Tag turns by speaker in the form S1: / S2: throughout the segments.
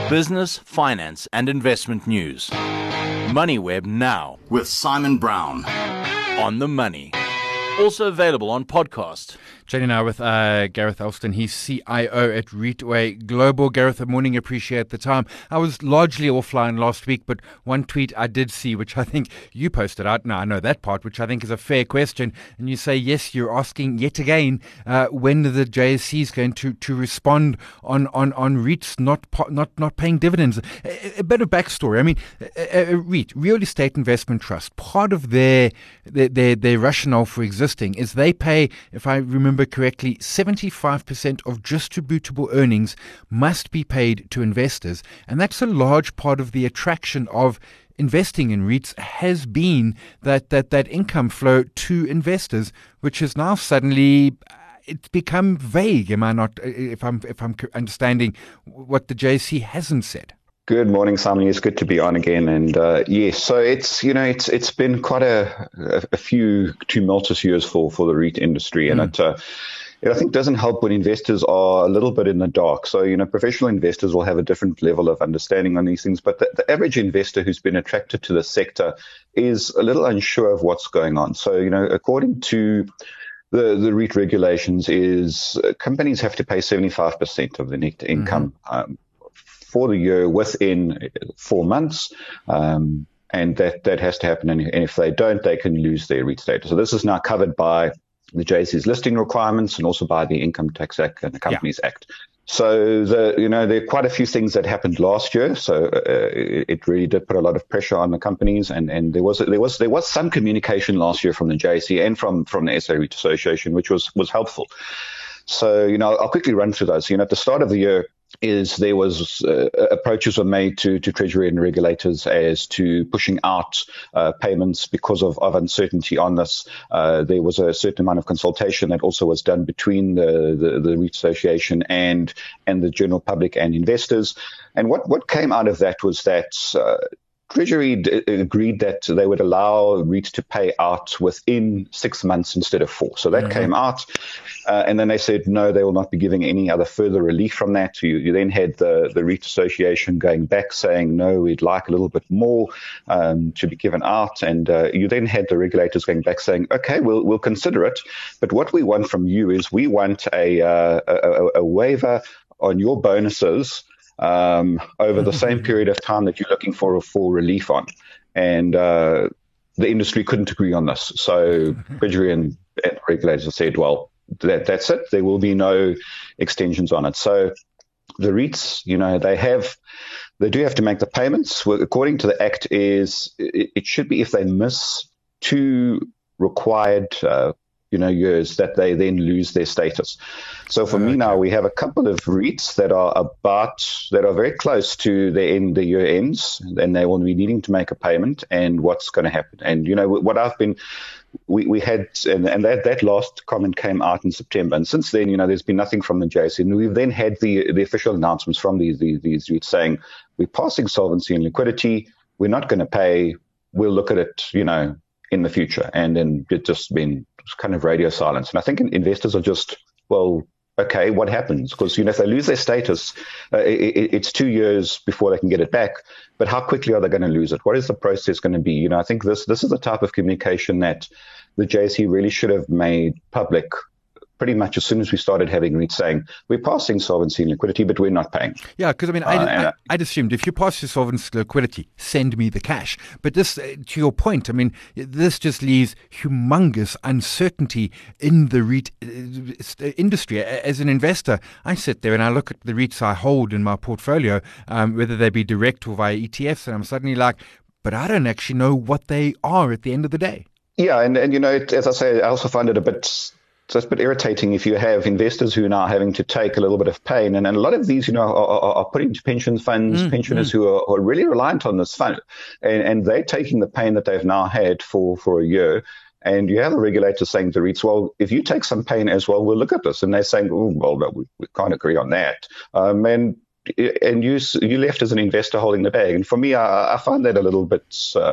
S1: Business, finance and investment news. MoneyWeb now
S2: with Simon Brown
S1: on the money. Also available on podcast.
S3: Chatting now with Gareth Elston. He's CIO at Reitway Global. Gareth, good morning. Appreciate the time. I was largely offline last week, but one tweet I did see, which I think you posted out. Now, I know that part, which I think is a fair question. And you say, yes, you're asking yet again when the JSE is going to respond on REITs not paying dividends. A bit of backstory. I mean, REIT, Real Estate Investment Trust, part of their rationale for existing is they pay, if I remember correctly, 75% of distributable earnings must be paid to investors. And that's a large part of the attraction of investing in REITs has been that income flow to investors, which is now suddenly it's become vague. Am I not? If I'm understanding what the JSE hasn't said.
S4: Good morning, Simon. It's good to be on again. And yes, so it's been quite a few tumultuous years for the REIT industry, and it I think doesn't help when investors are a little bit in the dark. So professional investors will have a different level of understanding on these things, but the average investor who's been attracted to the sector is a little unsure of what's going on. So according to the REIT regulations, is companies have to pay 75% of the net income. For the year within 4 months, and that has to happen. And if they don't, they can lose their REIT status. So this is now covered by the JSE's listing requirements and also by the Income Tax Act and the Companies Act. So there are quite a few things that happened last year. So it really did put a lot of pressure on the companies, and there was some communication last year from the JSE and from the SA REIT Association, which was helpful. So I'll quickly run through those. At the start of the year, there was approaches were made to Treasury and regulators as to pushing out payments because of uncertainty on this. There was a certain amount of consultation that also was done between the REIT Association and the general public and investors. And what came out of that was that Treasury agreed that they would allow REITs to pay out within 6 months instead of 4. So that came out. And then they said, no, they will not be giving any other further relief from that. You then had the REIT Association going back saying, no, we'd like a little bit more to be given out. And you then had the regulators going back saying, okay, we'll consider it. But what we want from you is we want a waiver on your bonuses over the same period of time that you're looking for a full relief on. And the industry couldn't agree on this. So Treasury and regulators said, well, that's it. There will be no extensions on it. So the REITs, they do have to make the payments. Well, according to the Act, it should be if they miss 2 required years that they then lose their status. So for me now, we have a couple of REITs that are very close to the year ends, and they will be needing to make a payment, and what's going to happen. And we had, and that last comment came out in September, and since then, there's been nothing from the JSE, and we've then had the official announcements from these REITs saying we're passing solvency and liquidity, we're not going to pay, we'll look at it, in the future. And then it's just been kind of radio silence. And I think investors are just, well, okay, what happens? Because, if they lose their status, it's 2 years before they can get it back. But how quickly are they going to lose it? What is the process going to be? I think this is the type of communication that the JSE really should have made public pretty much as soon as we started having REITs saying, we're passing solvency and liquidity, but we're not paying.
S3: Yeah, because I'd assumed if you pass your solvency and liquidity, send me the cash. But this, to your point, this just leaves humongous uncertainty in the REIT industry. As an investor, I sit there and I look at the REITs I hold in my portfolio, whether they be direct or via ETFs, and I'm suddenly like, but I don't actually know what they are at the end of the day.
S4: Yeah, and as I say, I also find it a bit irritating if you have investors who are now having to take a little bit of pain. And a lot of these, are put into pension funds, pensioners who are really reliant on this fund. And they're taking the pain that they've now had for a year. And you have the regulator saying to REITs, well, if you take some pain as well, we'll look at this. And they're saying, oh, well, no, we can't agree on that. And you left as an investor holding the bag. And for me, I find that a little bit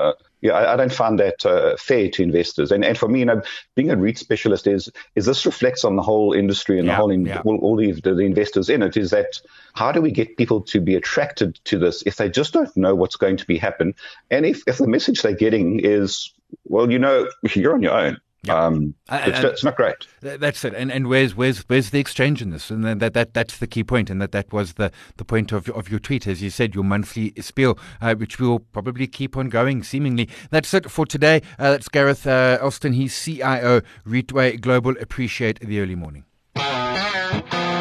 S4: I don't find that fair to investors. And for me, being a REIT specialist is this reflects on the whole industry and all the investors in it, is that how do we get people to be attracted to this if they just don't know what's going to be happen? And if the message they're getting is, well, you're on your own.
S3: Yeah.
S4: It's not great.
S3: That's it. And where's the exchange in this? And that's the key point. And that was the point of your tweet, as you said, your monthly spiel, which will probably keep on going, seemingly. That's it for today. That's Gareth Elston. He's CIO, Reitway Global. Appreciate the early morning.